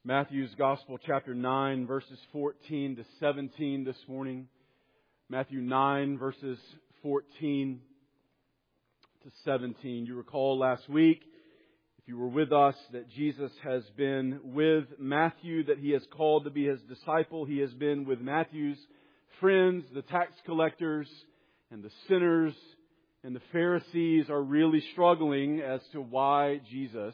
Matthew's Gospel, chapter 9, verses 14 to 17 this morning. Matthew 9, verses 14 to 17. You recall last week, if you were with us, that Jesus has been with Matthew, that He has called to be His disciple. He has been with Matthew's friends, the tax collectors, and the sinners, and the Pharisees are really struggling as to why Jesus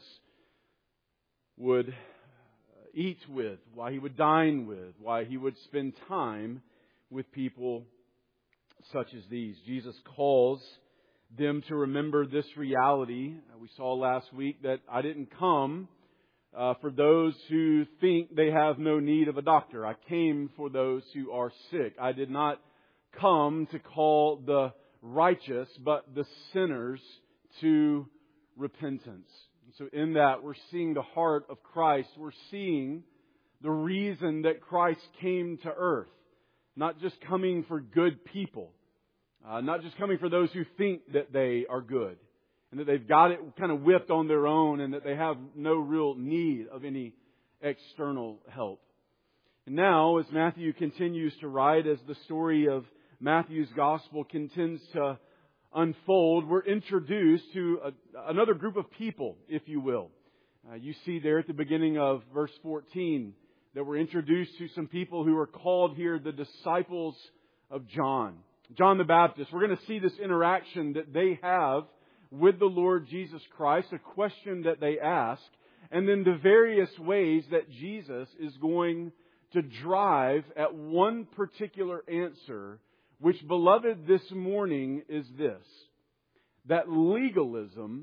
would eat with, why He would dine with, why He would spend time with people such as these. Jesus calls them to remember this reality. We saw last week that I didn't come for those who think they have no need of a doctor. I came for those who are sick. I did not come to call the righteous, but the sinners to repentance. So in that, we're seeing the heart of Christ. We're seeing the reason that Christ came to earth. Not just coming for good people. Not just coming for those who think that they are good. And that they've got it kind of whipped on their own and that they have no real need of any external help. And now, as Matthew continues to write, as the story of Matthew's Gospel continues to unfold, we're introduced to another group of people, if you will. You see there at the beginning of verse 14 that we're introduced to some people who are called here the disciples of John. John the Baptist. We're going to see this interaction that they have with the Lord Jesus Christ, a question that they ask, and then the various ways that Jesus is going to drive at one particular answer, which, beloved, this morning is this: that legalism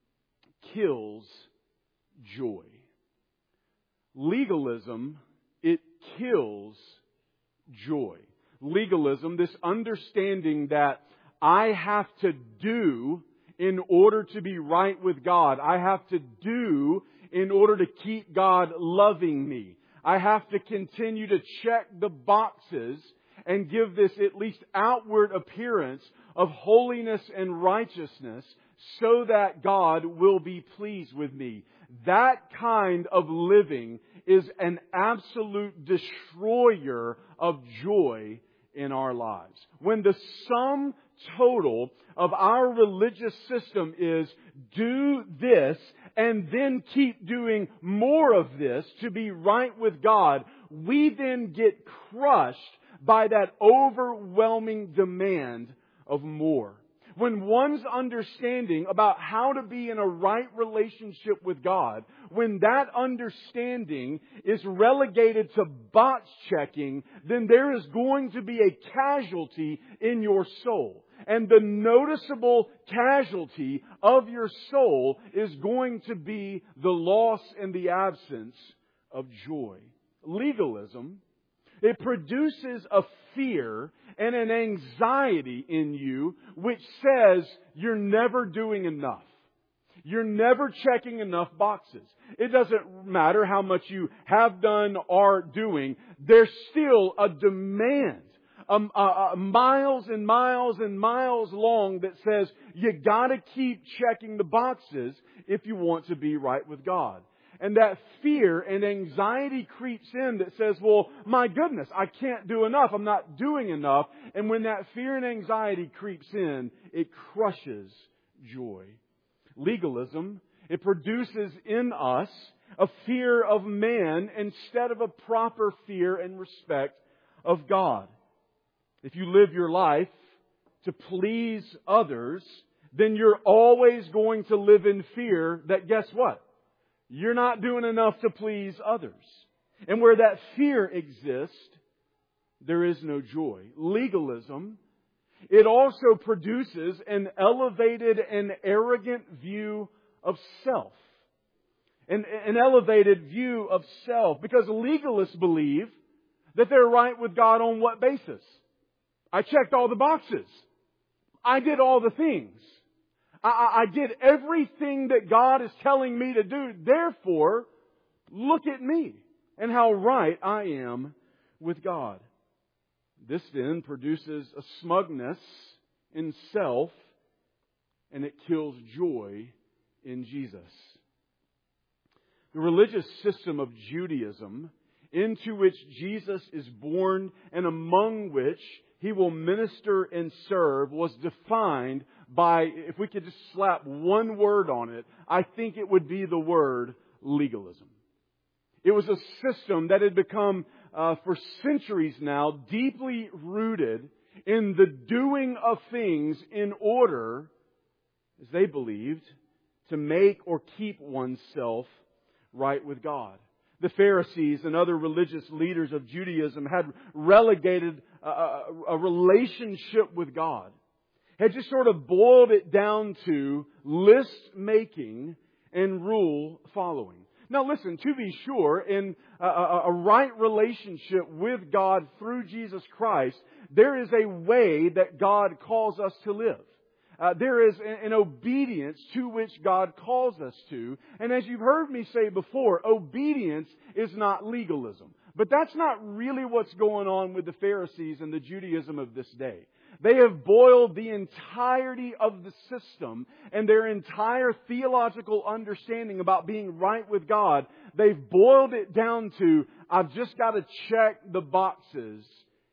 kills joy. Legalism, it kills joy. Legalism, this understanding that I have to do in order to be right with God. I have to do in order to keep God loving me. I have to continue to check the boxes and give this at least outward appearance of holiness and righteousness so that God will be pleased with me. That kind of living is an absolute destroyer of joy in our lives. When the sum total of our religious system is do this and then keep doing more of this to be right with God, we then get crushed by that overwhelming demand of more. When one's understanding about how to be in a right relationship with God, when that understanding is relegated to box checking, then there is going to be a casualty in your soul. And the noticeable casualty of your soul is going to be the loss and the absence of joy. Legalism, it produces a fear and an anxiety in you which says you're never doing enough. You're never checking enough boxes. It doesn't matter how much you have done or doing. There's still a demand, miles and miles and miles long, that says you got to keep checking the boxes if you want to be right with God. And that fear and anxiety creeps in that says, well, my goodness, I can't do enough. I'm not doing enough. And when that fear and anxiety creeps in, it crushes joy. Legalism, it produces in us a fear of man instead of a proper fear and respect of God. If you live your life to please others, then you're always going to live in fear that, guess what? You're not doing enough to please others. And where that fear exists, there is no joy. Legalism, it also produces an elevated and arrogant view of self. An elevated view of self. Because legalists believe that they're right with God on what basis? I checked all the boxes. I did all the things. I did everything that God is telling me to do. Therefore, look at me and how right I am with God. This then produces a smugness in self, and it kills joy in Jesus. The religious system of Judaism, into which Jesus is born and among which He will minister and serve, was defined by, if we could just slap one word on it, I think it would be the word legalism. It was a system that had become, for centuries now, deeply rooted in the doing of things in order, as they believed, to make or keep oneself right with God. The Pharisees and other religious leaders of Judaism had relegated a relationship with God, had just sort of boiled it down to list making and rule following. Now listen, to be sure, in a right relationship with God through Jesus Christ, there is a way that God calls us to live. There is an obedience to which God calls us to. And as you've heard me say before, obedience is not legalism. But that's not really what's going on with the Pharisees and the Judaism of this day. They have boiled the entirety of the system and their entire theological understanding about being right with God. They've boiled it down to, I've just got to check the boxes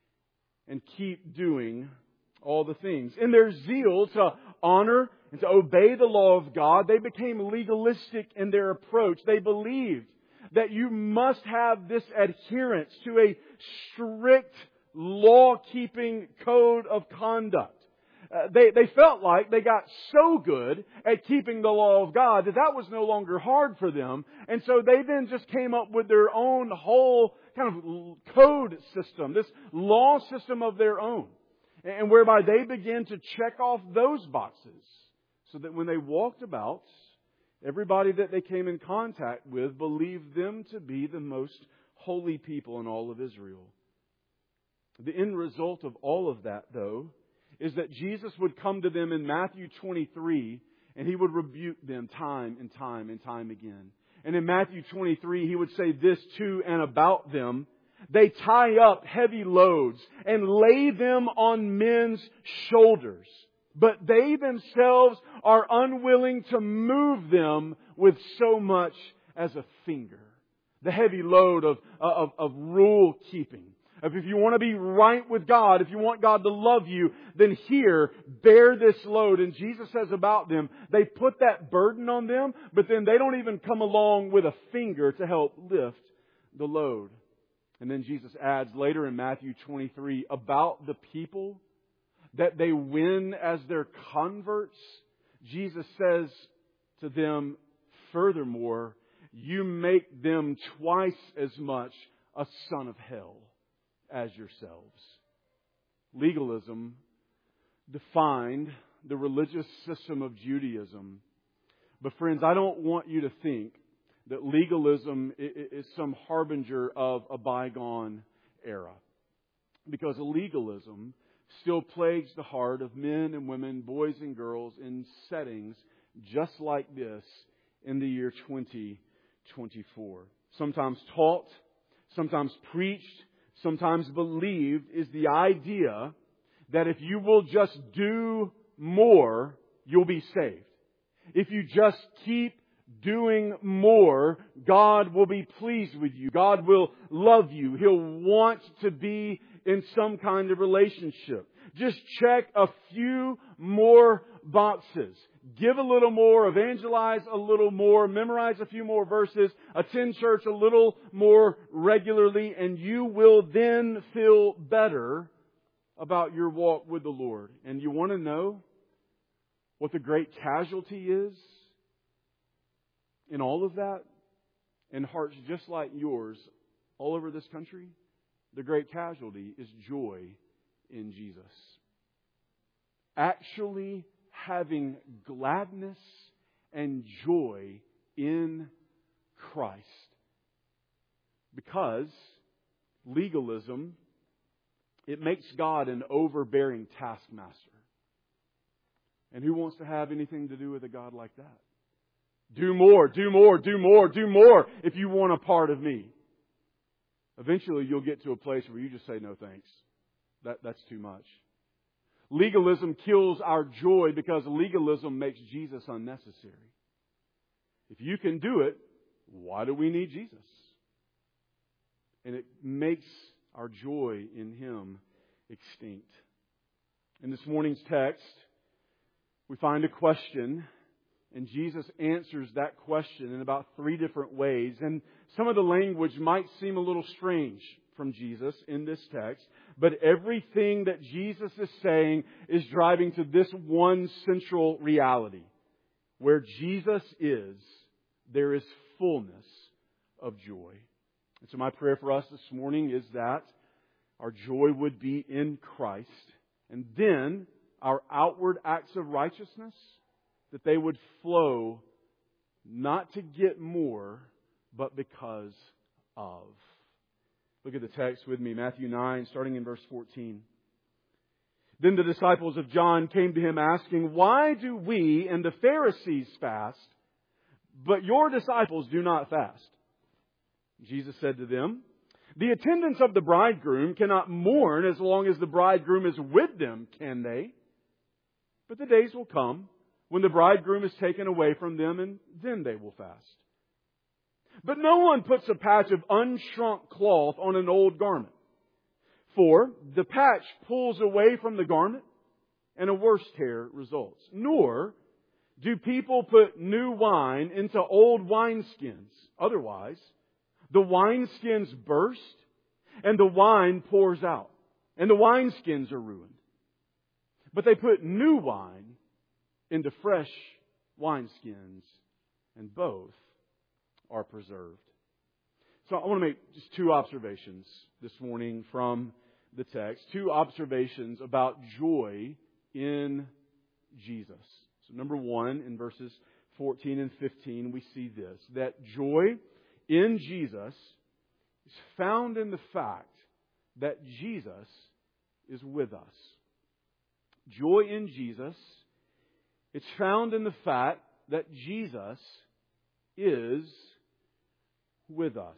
and keep doing all the things. In their zeal to honor and to obey the law of God, they became legalistic in their approach. They believed that you must have this adherence to a strict law-keeping code of conduct. They felt like they got so good at keeping the law of God that was no longer hard for them. And so they then just came up with their own whole kind of code system, this law system of their own. And whereby they began to check off those boxes so that when they walked about, everybody that they came in contact with believed them to be the most holy people in all of Israel. The end result of all of that, though, is that Jesus would come to them in Matthew 23 and He would rebuke them time and time and time again. And in Matthew 23, He would say this to and about them: they tie up heavy loads and lay them on men's shoulders, but they themselves are unwilling to move them with so much as a finger. The heavy load of rule keeping. If you want to be right with God, if you want God to love you, then here, bear this load. And Jesus says about them, they put that burden on them, but then they don't even come along with a finger to help lift the load. And then Jesus adds later in Matthew 23 about the people that they win as their converts. Jesus says to them, furthermore, you make them twice as much a son of hell as yourselves. Legalism defined the religious system of Judaism. But friends, I don't want you to think that legalism is some harbinger of a bygone era. Because legalism still plagues the heart of men and women, boys and girls in settings just like this in the year 2024. Sometimes taught, sometimes preached, sometimes believed is the idea that if you will just do more, you'll be saved. If you just keep doing more, God will be pleased with you. God will love you. He'll want to be in some kind of relationship. Just check a few more boxes. Give a little more, evangelize a little more, memorize a few more verses, attend church a little more regularly, and you will then feel better about your walk with the Lord. And you want to know what the great casualty is in all of that? In hearts just like yours all over this country, the great casualty is joy in Jesus. Actually having gladness and joy in Christ. Because legalism, it makes God an overbearing taskmaster. And who wants to have anything to do with a God like that? Do more, do more, do more, do more if you want a part of me. Eventually you'll get to a place where you just say, no thanks. That's too much. Legalism kills our joy because legalism makes Jesus unnecessary. If you can do it, why do we need Jesus? And it makes our joy in Him extinct. In this morning's text, we find a question, and Jesus answers that question in about 3 different ways. And some of the language might seem a little strange from Jesus in this text, but everything that Jesus is saying is driving to this one central reality. Where Jesus is, there is fullness of joy. And so my prayer for us this morning is that our joy would be in Christ, and then our outward acts of righteousness, that they would flow not to get more, but because of. Look at the text with me, Matthew 9, starting in verse 14. Then the disciples of John came to Him asking, "Why do we and the Pharisees fast, but your disciples do not fast?" Jesus said to them, "The attendants of the bridegroom cannot mourn as long as the bridegroom is with them, can they? But the days will come when the bridegroom is taken away from them, and then they will fast. But no one puts a patch of unshrunk cloth on an old garment. For the patch pulls away from the garment, and a worse tear results. Nor do people put new wine into old wineskins. Otherwise, the wineskins burst, and the wine pours out, and the wineskins are ruined. But they put new wine into fresh wineskins, and both are preserved." So I want to make just 2 observations this morning from the text. 2 observations about joy in Jesus. So number 1, in verses 14 and 15, we see this, that joy in Jesus is found in the fact that Jesus is with us. Joy in Jesus, it's found in the fact that Jesus is with us.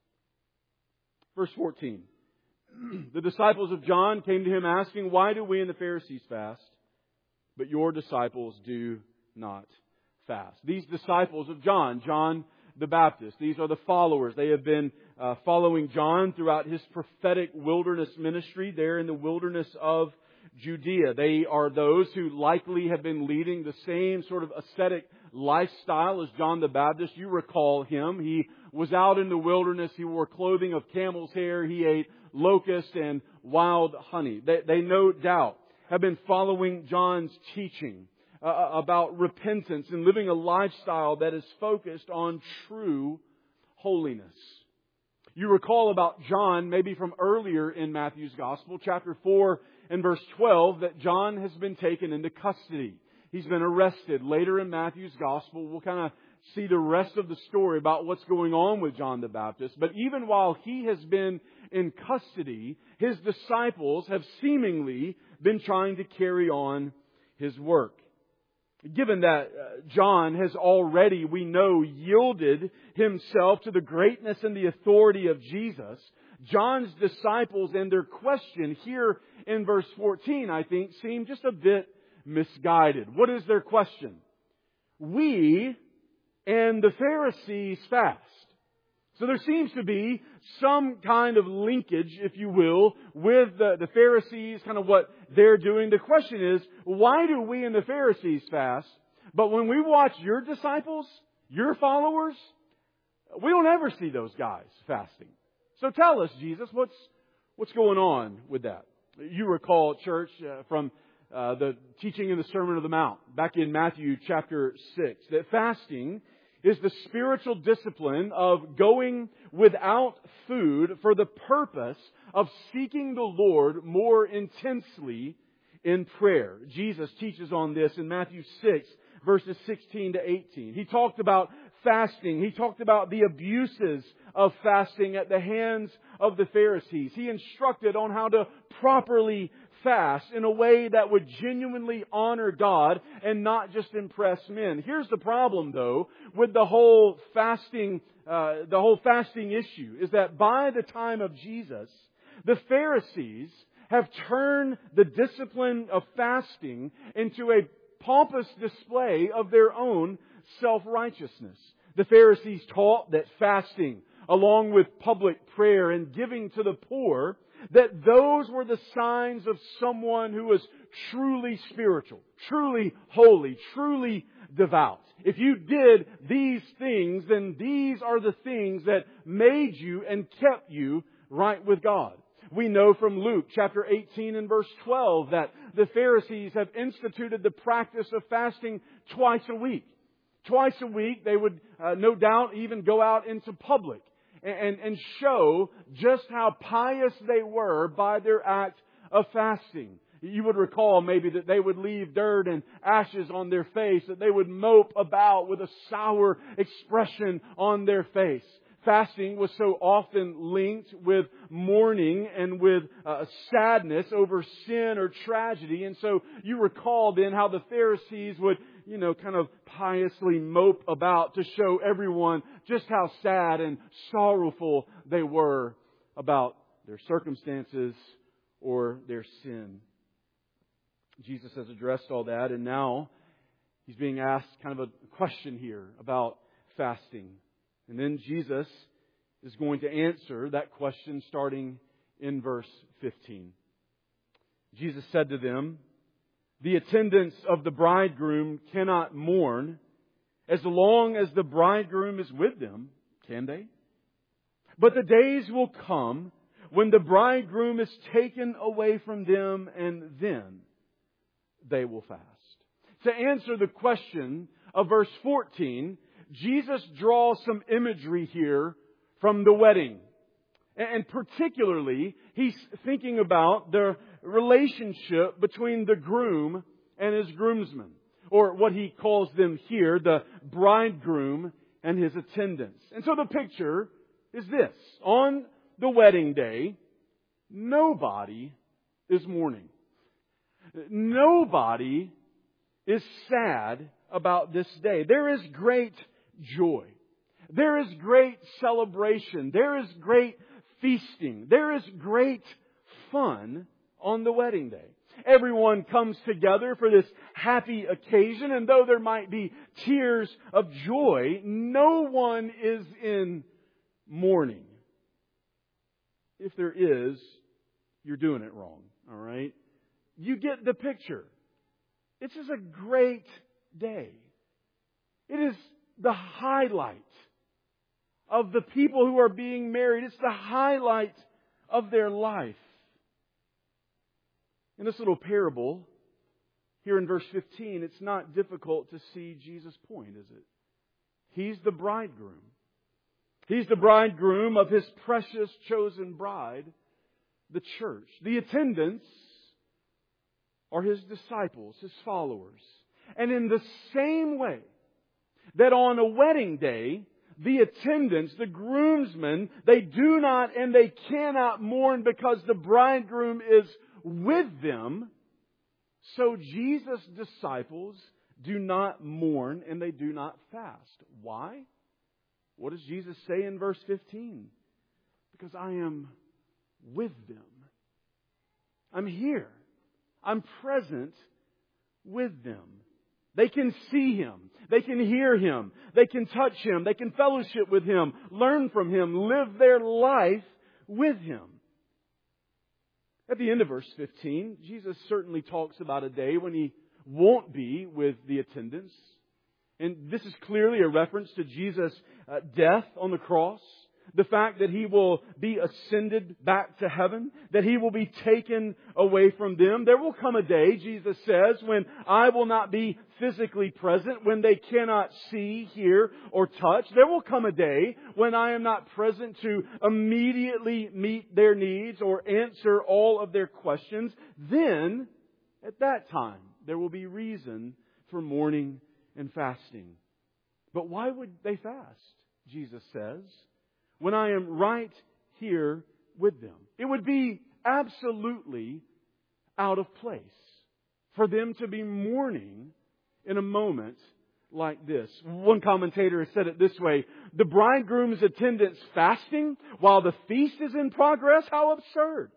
Verse 14. The disciples of John came to Him asking, "Why do we and the Pharisees fast, but your disciples do not fast?" These disciples of John, John the Baptist, these are the followers. They have been following John throughout his prophetic wilderness ministry there in the wilderness of Judea. They are those who likely have been leading the same sort of ascetic lifestyle as John the Baptist. You recall him. He was out in the wilderness. He wore clothing of camel's hair. He ate locusts and wild honey. They no doubt have been following John's teaching about repentance and living a lifestyle that is focused on true holiness. You recall about John, maybe from earlier in Matthew's Gospel, chapter 4 and verse 12, that John has been taken into custody. He's been arrested. Later in Matthew's Gospel, we'll kind of see the rest of the story about what's going on with John the Baptist. But even while he has been in custody, his disciples have seemingly been trying to carry on his work. Given that John has already, we know, yielded himself to the greatness and the authority of Jesus, John's disciples and their question here in verse 14, I think, seem just a bit misguided. What is their question? We and the Pharisees fast. So there seems to be some kind of linkage, if you will, with the Pharisees, kind of what they're doing. The question is, why do we and the Pharisees fast? But when we watch your disciples, your followers, we don't ever see those guys fasting. So tell us, Jesus, what's going on with that? You recall, church, from the teaching in the Sermon on the Mount, back in Matthew chapter 6, that fasting is the spiritual discipline of going without food for the purpose of seeking the Lord more intensely in prayer. Jesus teaches on this in Matthew 6, verses 16 to 18. He talked about fasting. He talked about the abuses of fasting at the hands of the Pharisees. He instructed on how to properly fast in a way that would genuinely honor God and not just impress men. Here's the problem, though, with the whole fasting issue, is that by the time of Jesus, the Pharisees have turned the discipline of fasting into a pompous display of their own self-righteousness. The Pharisees taught that fasting, along with public prayer and giving to the poor, that those were the signs of someone who was truly spiritual, truly holy, truly devout. If you did these things, then these are the things that made you and kept you right with God. We know from Luke chapter 18 and verse 12 that the Pharisees have instituted the practice of fasting twice a week. Twice a week they would no doubt even go out into public and show just how pious they were by their act of fasting. You would recall maybe that they would leave dirt and ashes on their face, that they would mope about with a sour expression on their face. Fasting was so often linked with mourning and with sadness over sin or tragedy. And so you recall then how the Pharisees would, kind of piously mope about to show everyone just how sad and sorrowful they were about their circumstances or their sin. Jesus has addressed all that, and now He's being asked kind of a question here about fasting. And then Jesus is going to answer that question starting in verse 15. Jesus said to them, "The attendants of the bridegroom cannot mourn as long as the bridegroom is with them, can they? But the days will come when the bridegroom is taken away from them, and then they will fast." To answer the question of verse 14, Jesus draws some imagery here from the wedding. And particularly, He's thinking about the relationship between the groom and his groomsmen. Or what He calls them here, the bridegroom and his attendants. And so the picture is this. On the wedding day, nobody is mourning. Nobody is sad about this day. There is great joy. There is great celebration. There is great feasting. There is great fun on the wedding day. Everyone comes together for this happy occasion, and though there might be tears of joy, no one is in mourning. If there is, you're doing it wrong. All right? You get the picture. It's just a great day. It is the highlight of the people who are being married. It's the highlight of their life. In this little parable, here in verse 15, it's not difficult to see Jesus' point, is it? He's the bridegroom. He's the bridegroom of His precious chosen bride, the church. The attendants are His disciples, His followers. And in the same way that on a wedding day, the attendants, the groomsmen, they do not and they cannot mourn because the bridegroom is with them, so Jesus' disciples do not mourn and they do not fast. Why? What does Jesus say in verse 15? Because I am with them. I'm here. I'm present with them. They can see Him. They can hear Him. They can touch Him. They can fellowship with Him, learn from Him, live their life with Him. At the end of verse 15, Jesus certainly talks about a day when He won't be with the attendants. And this is clearly a reference to Jesus' death on the cross. The fact that He will be ascended back to heaven, that He will be taken away from them. There will come a day, Jesus says, when I will not be physically present, when they cannot see, hear, or touch. There will come a day when I am not present to immediately meet their needs or answer all of their questions. Then, at that time, there will be reason for mourning and fasting. But why would they fast? Jesus says, when I am right here with them. It would be absolutely out of place for them to be mourning in a moment like this. One commentator has said it this way: the bridegroom's attendants fasting while the feast is in progress? How absurd!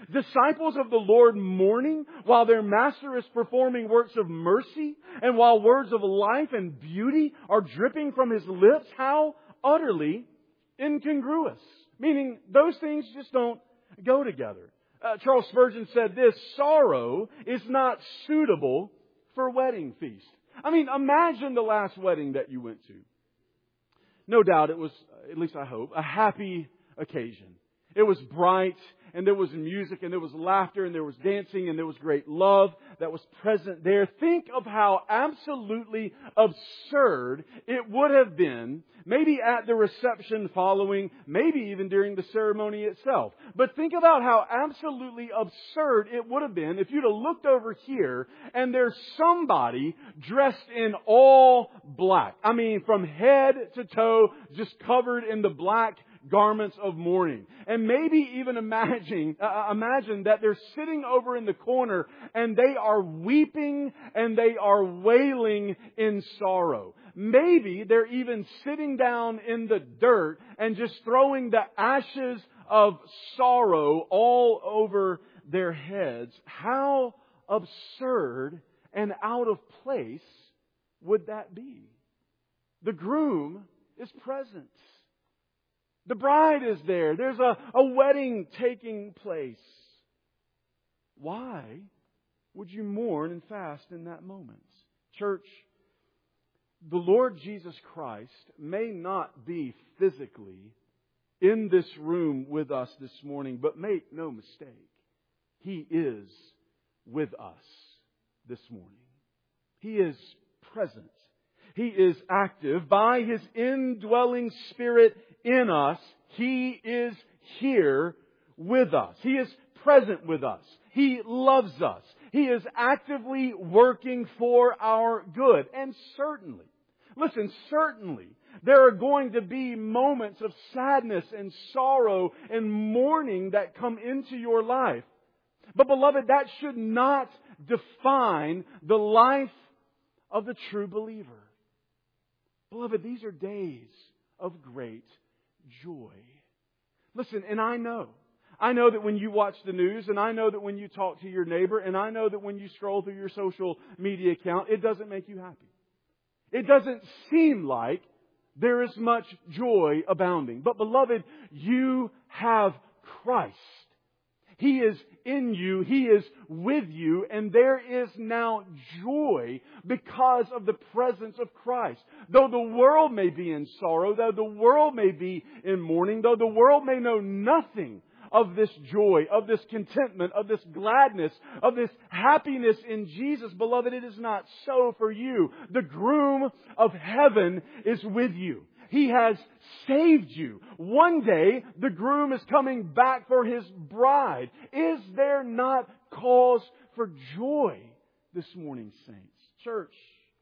Disciples of the Lord mourning while their Master is performing works of mercy and while words of life and beauty are dripping from His lips. How utterly incongruous. Meaning those things just don't go together. Charles Spurgeon said this, sorrow is not suitable for wedding feast. I mean, imagine the last wedding that you went to. No doubt it was, at least I hope, a happy occasion. It was bright, and there was music, and there was laughter, and there was dancing, and there was great love that was present there. Think of how absolutely absurd it would have been, maybe at the reception following, maybe even during the ceremony itself. But think about how absolutely absurd it would have been if you'd have looked over here and there's somebody dressed in all black. I mean, from head to toe, just covered in the black garments of mourning. And maybe even imagine that they're sitting over in the corner and they are weeping and they are wailing in sorrow. Maybe they're even sitting down in the dirt and just throwing the ashes of sorrow all over their heads. How absurd and out of place would that be? The groom is present. The bride is there. There's a wedding taking place. Why would you mourn and fast in that moment? Church, the Lord Jesus Christ may not be physically in this room with us this morning, but make no mistake, He is with us this morning. He is present. He is active. By His indwelling Spirit in us, He is here with us. He is present with us. He loves us. He is actively working for our good. And certainly, listen, certainly, there are going to be moments of sadness and sorrow and mourning that come into your life. But beloved, that should not define the life of the true believer. Beloved, these are days of great joy. Listen, and I know that when you watch the news, and I know that when you talk to your neighbor, and I know that when you scroll through your social media account, it doesn't make you happy. It doesn't seem like there is much joy abounding. But beloved, you have Christ. He is in you. He is with you. And there is now joy because of the presence of Christ. Though the world may be in sorrow, though the world may be in mourning, though the world may know nothing of this joy, of this contentment, of this gladness, of this happiness in Jesus, beloved, it is not so for you. The groom of heaven is with you. He has saved you. One day, the groom is coming back for his bride. Is there not cause for joy this morning, saints? Church,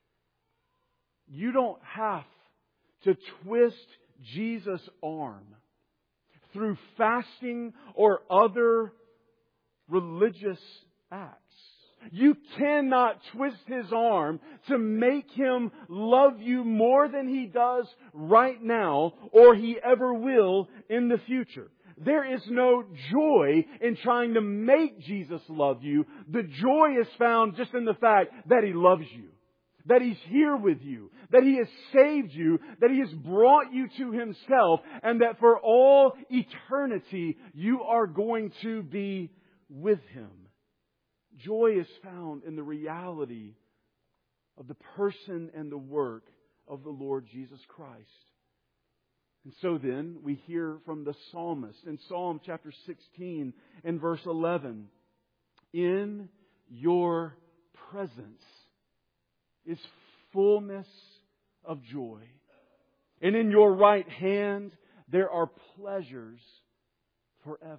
you don't have to twist Jesus' arm through fasting or other religious acts. You cannot twist His arm to make Him love you more than He does right now, or He ever will in the future. There is no joy in trying to make Jesus love you. The joy is found just in the fact that He loves you, that He's here with you, that He has saved you, that He has brought you to Himself, and that for all eternity you are going to be with Him. Joy is found in the reality of the person and the work of the Lord Jesus Christ. And so then, we hear from the psalmist in Psalm chapter 16 and verse 11. In your presence is fullness of joy. And in your right hand there are pleasures forever.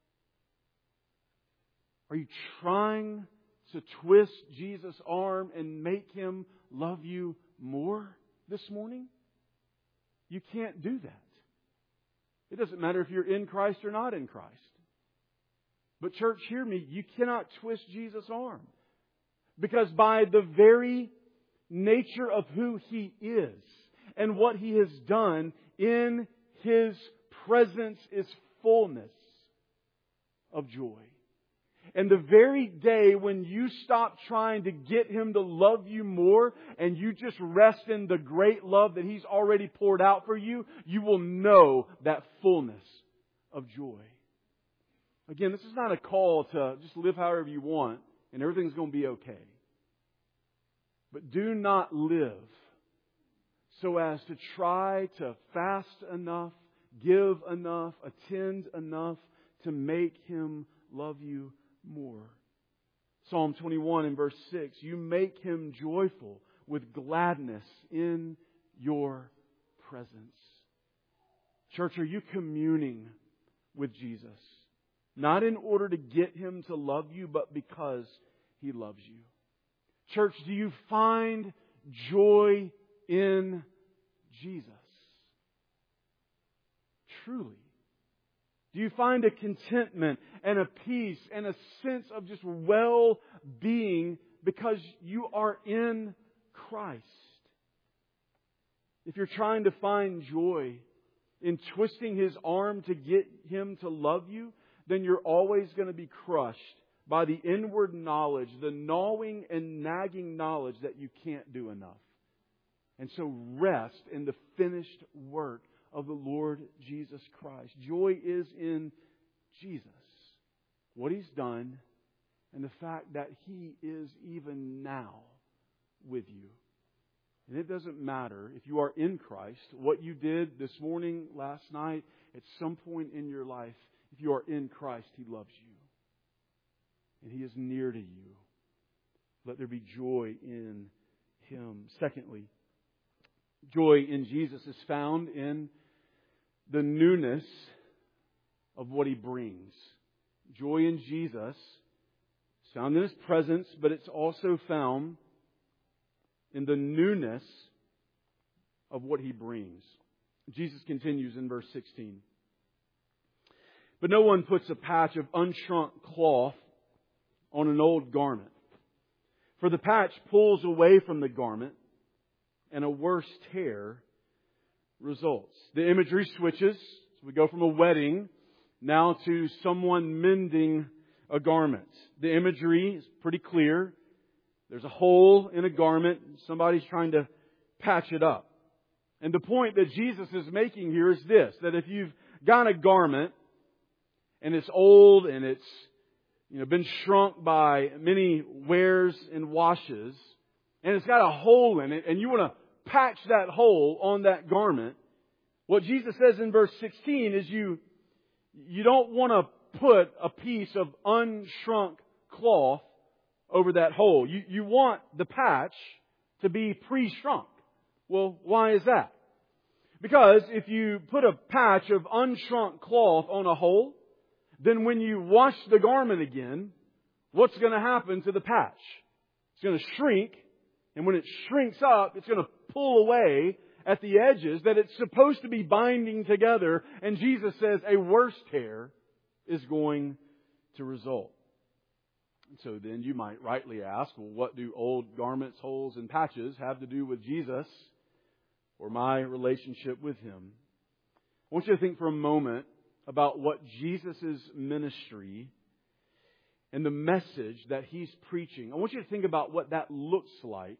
Are you trying to twist Jesus' arm and make Him love you more this morning? You can't do that. It doesn't matter if you're in Christ or not in Christ. But church, hear me, you cannot twist Jesus' arm. Because by the very nature of who He is and what He has done, in His presence is fullness of joy. And the very day when you stop trying to get Him to love you more and you just rest in the great love that He's already poured out for you, you will know that fullness of joy. Again, this is not a call to just live however you want and everything's going to be okay. But do not live so as to try to fast enough, give enough, attend enough to make Him love you more. Psalm 21 and verse 6, you make Him joyful with gladness in your presence. Church, are you communing with Jesus? Not in order to get Him to love you, but because He loves you. Church, do you find joy in Jesus? Truly. Do you find a contentment and a peace and a sense of just well-being because you are in Christ? If you're trying to find joy in twisting His arm to get Him to love you, then you're always going to be crushed by the inward knowledge, the gnawing and nagging knowledge that you can't do enough. And so rest in the finished work of the Lord Jesus Christ. Joy is in Jesus, what He's done, and the fact that He is even now with you. And it doesn't matter if you are in Christ, what you did this morning, last night, at some point in your life. If you are in Christ, He loves you. And He is near to you. Let there be joy in Him. Secondly, joy in Jesus is found in the newness of what He brings. Joy in Jesus is found in His presence, but it's also found in the newness of what He brings. Jesus continues in verse 16. But no one puts a patch of unshrunk cloth on an old garment. For the patch pulls away from the garment, and a worse tear results. The imagery switches. So we go from a wedding now to someone mending a garment. The imagery is pretty clear. There's a hole in a garment. Somebody's trying to patch it up. And the point that Jesus is making here is this, that if you've got a garment and it's old and it's been shrunk by many wears and washes, and it's got a hole in it, and you want to patch that hole on that garment, what Jesus says in verse 16 is you don't want to put a piece of unshrunk cloth over that hole. You want the patch to be pre-shrunk. Well, why is that? Because if you put a patch of unshrunk cloth on a hole, then when you wash the garment again, what's going to happen to the patch? It's going to shrink, and when it shrinks up, it's going to pull away at the edges that it's supposed to be binding together, and Jesus says a worse tear is going to result. And so then you might rightly ask, well, what do old garments, holes, and patches have to do with Jesus or my relationship with Him? I want you to think for a moment about what Jesus' ministry and the message that He's preaching. I want you to think about what that looks like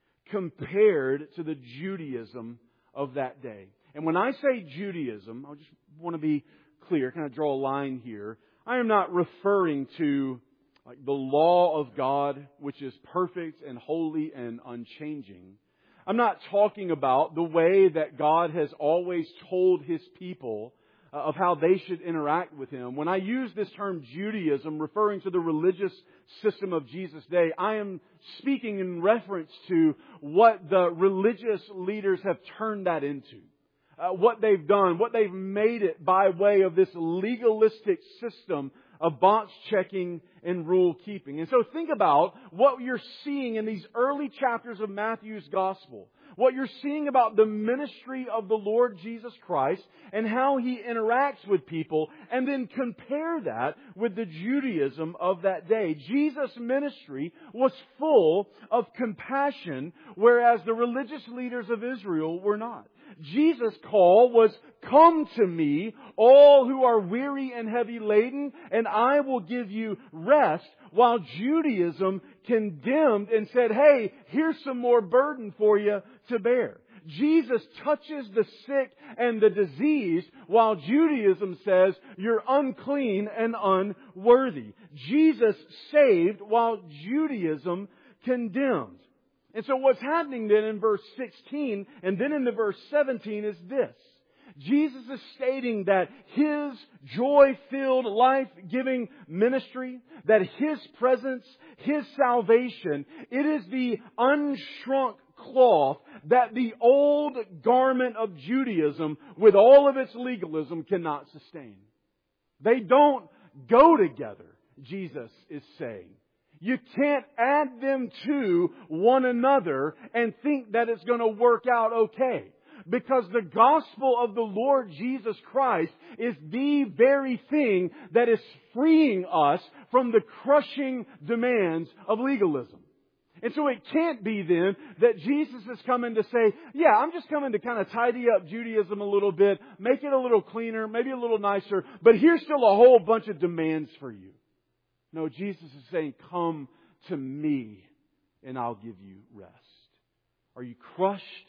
compared to the Judaism of that day. And when I say Judaism, I just want to be clear, kind of draw a line here. I am not referring to like the law of God, which is perfect and holy and unchanging. I'm not talking about the way that God has always told His people of how they should interact with Him. When I use this term Judaism, referring to the religious system of Jesus' day, I am speaking in reference to what the religious leaders have turned that into. What they've done, what they've made it by way of this legalistic system of box checking and rule keeping. And so think about what you're seeing in these early chapters of Matthew's Gospel. What you're seeing about the ministry of the Lord Jesus Christ and how He interacts with people, and then compare that with the Judaism of that day. Jesus' ministry was full of compassion, whereas the religious leaders of Israel were not. Jesus' call was, "Come to me, all who are weary and heavy laden, and I will give you rest," while Judaism condemned and said, "Hey, here's some more burden for you to bear." Jesus touches the sick and the diseased, while Judaism says you're unclean and unworthy. Jesus saved while Judaism condemned. And so what's happening then in verse 16 and then into verse 17 is this. Jesus is stating that His joy-filled, life-giving ministry, that His presence, His salvation, it is the unshrunk cloth that the old garment of Judaism, with all of its legalism, cannot sustain. They don't go together, Jesus is saying. You can't add them to one another and think that it's going to work out okay. Because the gospel of the Lord Jesus Christ is the very thing that is freeing us from the crushing demands of legalism. And so it can't be then that Jesus is coming to say, "Yeah, I'm just coming to kind of tidy up Judaism a little bit, make it a little cleaner, maybe a little nicer, but here's still a whole bunch of demands for you." No, Jesus is saying, "Come to me and I'll give you rest." Are you crushed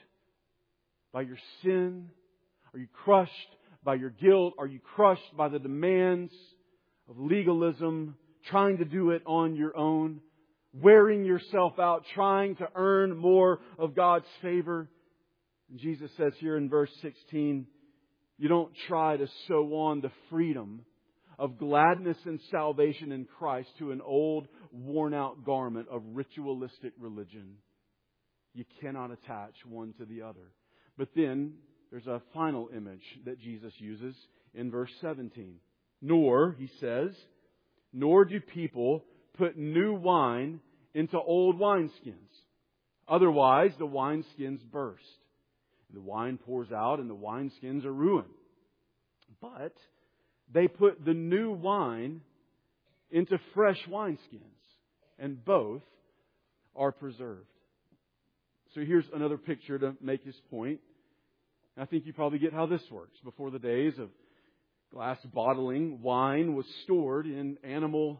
by your sin? Are you crushed by your guilt? Are you crushed by the demands of legalism, trying to do it on your own? Wearing yourself out, trying to earn more of God's favor? And Jesus says here in verse 16, you don't try to sew on the freedom of gladness and salvation in Christ to an old, worn-out garment of ritualistic religion. You cannot attach one to the other. But then there's a final image that Jesus uses in verse 17. Nor, he says, nor do people put new wine into old wineskins. Otherwise, the wineskins burst. The wine pours out and the wineskins are ruined. But they put the new wine into fresh wineskins, and both are preserved. So here's another picture to make his point. I think you probably get how this works. Before the days of glass bottling, wine was stored in animal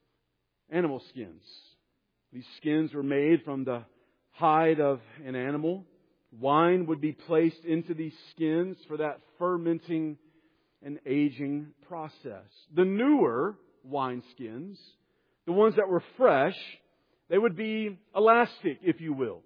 skins. These skins were made from the hide of an animal. Wine would be placed into these skins for that fermenting and aging process. The newer wineskins, the ones that were fresh, they would be elastic, if you will,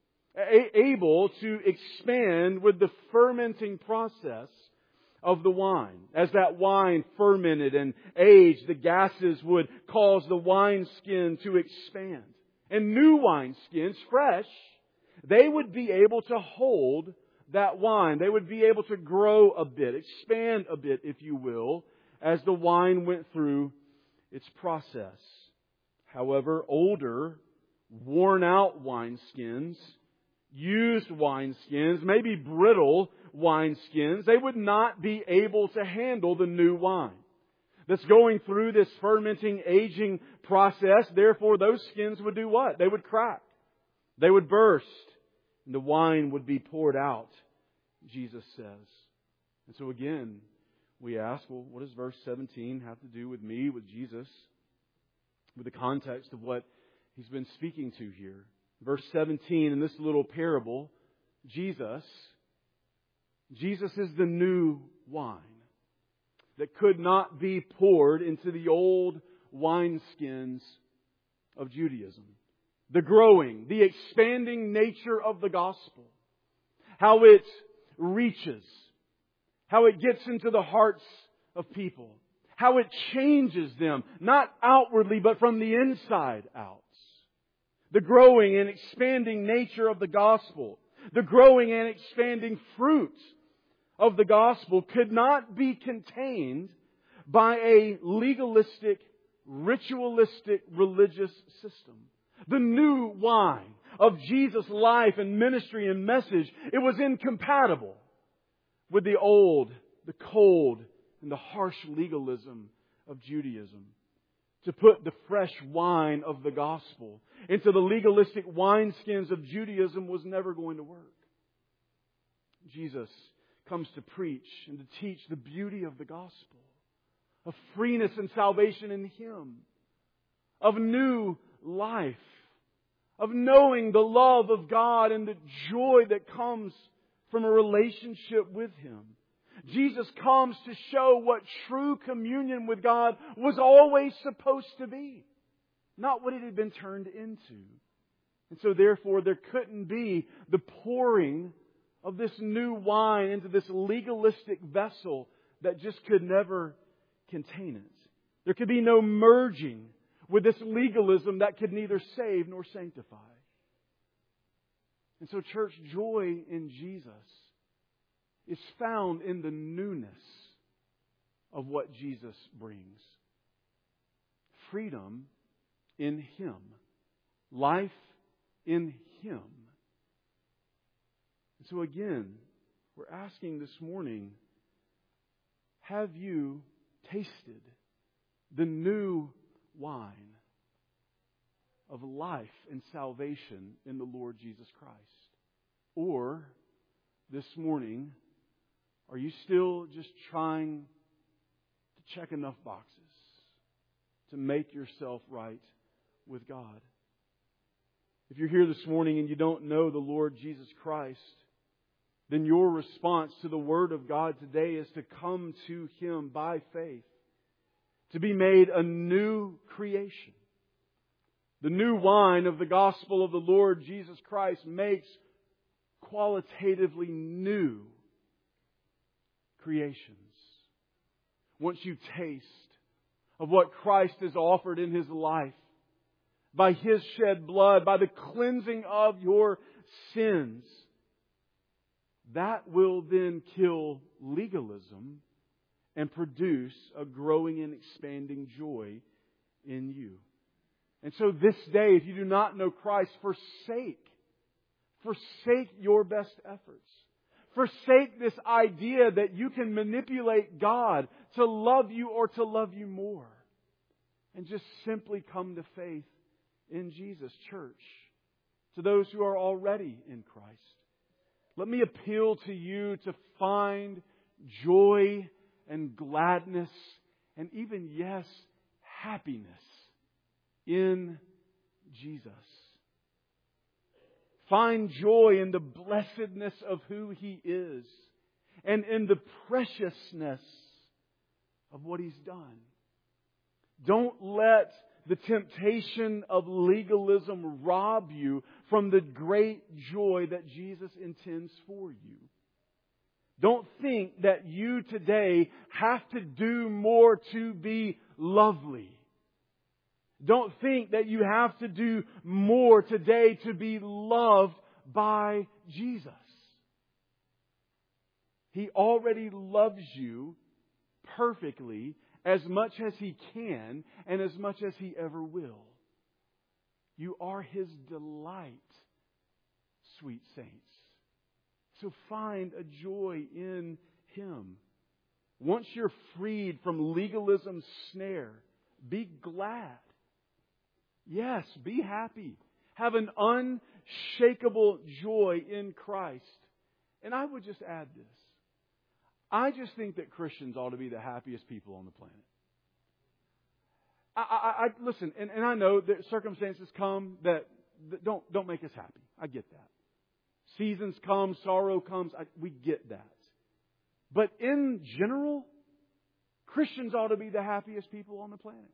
able to expand with the fermenting process of the wine. As that wine fermented and aged, the gases would cause the wineskin to expand. And new wineskins, fresh, they would be able to hold that wine. They would be able to grow a bit, expand a bit, if you will, as the wine went through its process. However, older, worn-out wineskins, used wineskins, maybe brittle wineskins, they would not be able to handle the new wine that's going through this fermenting, aging process. Therefore, those skins would do what? They would crack. They would burst. And the wine would be poured out, Jesus says. And so again, we ask, well, what does verse 17 have to do with me, with Jesus, with the context of what He's been speaking to here? Verse 17, in this little parable, Jesus is the new wine that could not be poured into the old wineskins of Judaism. The growing, the expanding nature of the gospel. How it reaches. How it gets into the hearts of people. How it changes them, not outwardly, but from the inside out. The growing and expanding nature of the gospel. The growing and expanding fruit of the gospel could not be contained by a legalistic, ritualistic religious system. The new wine of Jesus' life and ministry and message, it was incompatible with the old, the cold, and the harsh legalism of Judaism. To put the fresh wine of the gospel into the legalistic wineskins of Judaism was never going to work. Jesus comes to preach and to teach the beauty of the gospel, of freeness and salvation in Him, of new life, of knowing the love of God and the joy that comes from a relationship with Him. Jesus comes to show what true communion with God was always supposed to be, not what it had been turned into. And so therefore there couldn't be the pouring of this new wine into this legalistic vessel that just could never contain it. There could be no merging with this legalism that could neither save nor sanctify. And so, church, joy in Jesus is found in the newness of what Jesus brings. Freedom in Him. Life in Him. And so again, we're asking this morning, have you tasted the new wine of life and salvation in the Lord Jesus Christ? Or, this morning, are you still just trying to check enough boxes to make yourself right with God? If you're here this morning and you don't know the Lord Jesus Christ, then your response to the Word of God today is to come to Him by faith, to be made a new creation. The new wine of the gospel of the Lord Jesus Christ makes qualitatively new creations. Once you taste of what Christ has offered in His life, by His shed blood, by the cleansing of your sins, that will then kill legalism and produce a growing and expanding joy in you. And so this day, if you do not know Christ, forsake your best efforts. Forsake this idea that you can manipulate God to love you or to love you more. And just simply come to faith in Jesus, church. To those who are already in Christ, let me appeal to you to find joy and gladness and even, yes, happiness in Jesus. Find joy in the blessedness of who He is and in the preciousness of what He's done. Don't let the temptation of legalism rob you from the great joy that Jesus intends for you. Don't think that you today have to do more to be lovely. Don't think that you have to do more today to be loved by Jesus. He already loves you perfectly, as much as He can and as much as He ever will. You are His delight, sweet saints. So find a joy in Him. Once you're freed from legalism's snare, be glad. Yes, be happy. Have an unshakable joy in Christ. And I would just add this. I just think that Christians ought to be the happiest people on the planet. I listen, and I know that circumstances come that don't make us happy. I get that. Seasons come, sorrow comes. We get that. But in general, Christians ought to be the happiest people on the planet.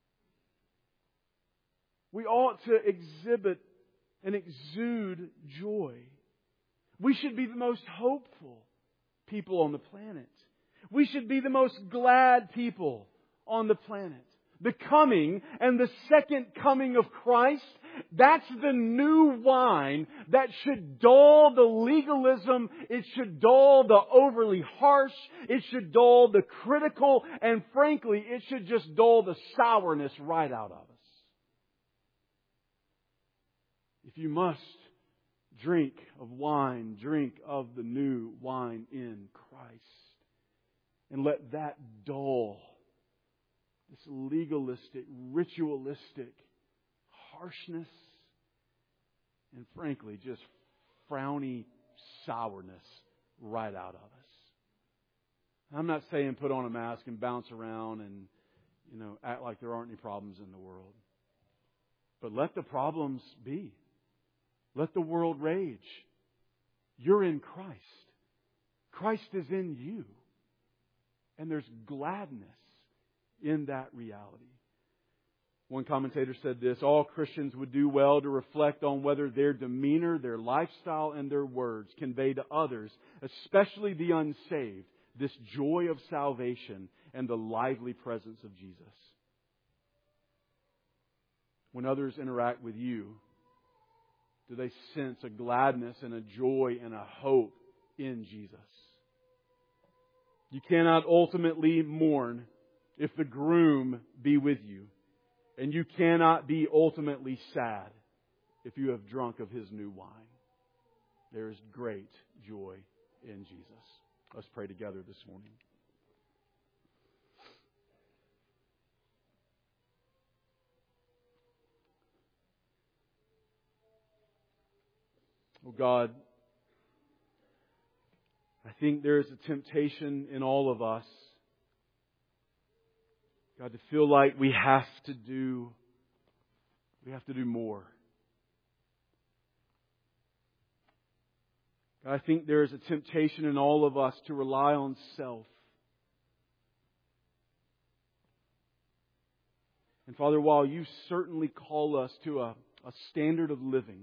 We ought to exhibit and exude joy. We should be the most hopeful people on the planet. We should be the most glad people on the planet. The coming and the second coming of Christ, that's the new wine that should dull the legalism, it should dull the overly harsh, it should dull the critical, and frankly, it should just dull the sourness right out of us. If you must drink of wine, drink of the new wine in Christ. And let that dull this legalistic, ritualistic harshness and frankly just frowny sourness right out of us. I'm not saying put on a mask and bounce around and, act like there aren't any problems in the world. But let the problems be. Let the world rage. You're in Christ. Christ is in you. And there's gladness in that reality. One commentator said this: all Christians would do well to reflect on whether their demeanor, their lifestyle, and their words convey to others, especially the unsaved, this joy of salvation and the lively presence of Jesus. When others interact with you, do they sense a gladness and a joy and a hope in Jesus? You cannot ultimately mourn if the groom be with you. And you cannot be ultimately sad if you have drunk of His new wine. There is great joy in Jesus. Let's pray together this morning. Oh God, I think there is a temptation in all of us, God, to feel like we have to do more. God, I think there is a temptation in all of us to rely on self. And Father, while you certainly call us to a standard of living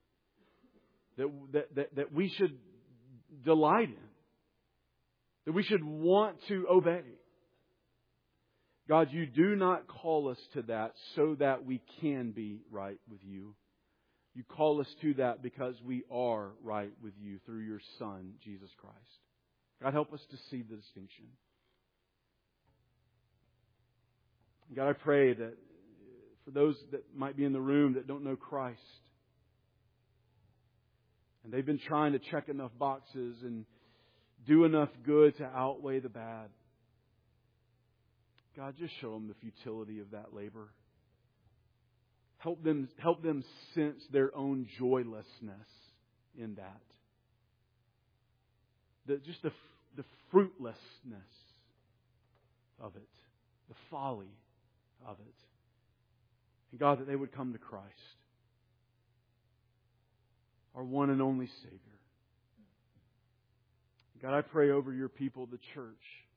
that we should delight in, that we should want to obey, God, you do not call us to that so that we can be right with you. You call us to that because we are right with you through your Son, Jesus Christ. God, help us to see the distinction. God, I pray that for those that might be in the room that don't know Christ, and they've been trying to check enough boxes and do enough good to outweigh the bad, God, just show them the futility of that labor. Help them sense their own joylessness in that. Just the fruitlessness of it, the folly of it. And God, that they would come to Christ, our one and only Savior. God, I pray over your people, the church,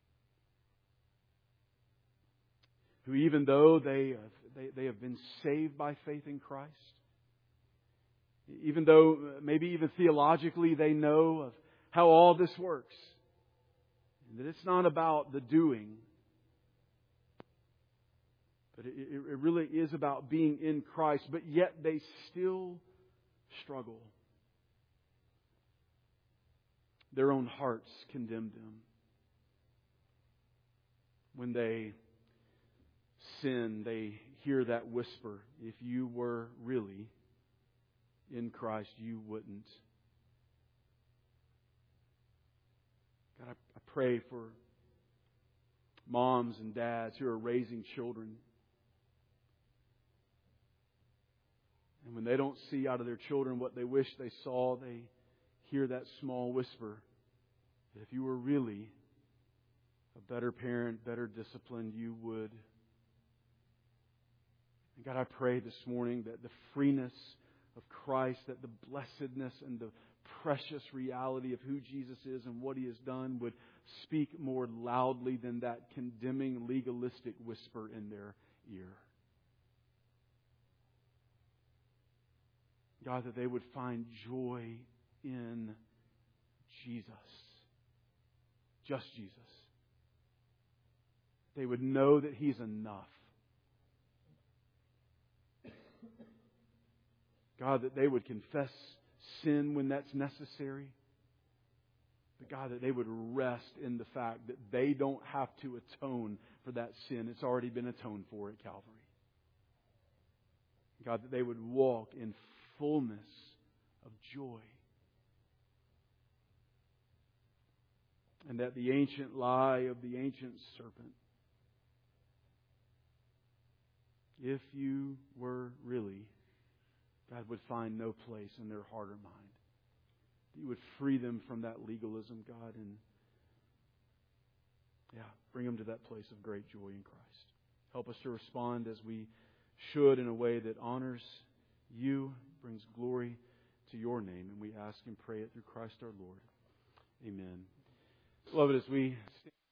who even though they have been saved by faith in Christ, even though maybe even theologically they know of how all this works, and that it's not about the doing, but it really is about being in Christ, but yet they still struggle. Their own hearts condemn them. When they sin, they hear that whisper, if you were really in Christ, you wouldn't. God, I pray for moms and dads who are raising children. And when they don't see out of their children what they wish they saw, they hear that small whisper that if you were really a better parent, better disciplined, you would. And God, I pray this morning that the freeness of Christ, that the blessedness and the precious reality of who Jesus is and what He has done would speak more loudly than that condemning, legalistic whisper in their ear. God, that they would find joy in Jesus. Just Jesus. They would know that He's enough. God, that they would confess sin when that's necessary. But God, that they would rest in the fact that they don't have to atone for that sin. It's already been atoned for at Calvary. God, that they would walk in fullness of joy. And that the ancient lie of the ancient serpent, if you were really, God, would find no place in their heart or mind. that You would free them from that legalism, God, and bring them to that place of great joy in Christ. Help us to respond as we should in a way that honors You, brings glory to Your name, and we ask and pray it through Christ our Lord. Amen. Beloved, as we stand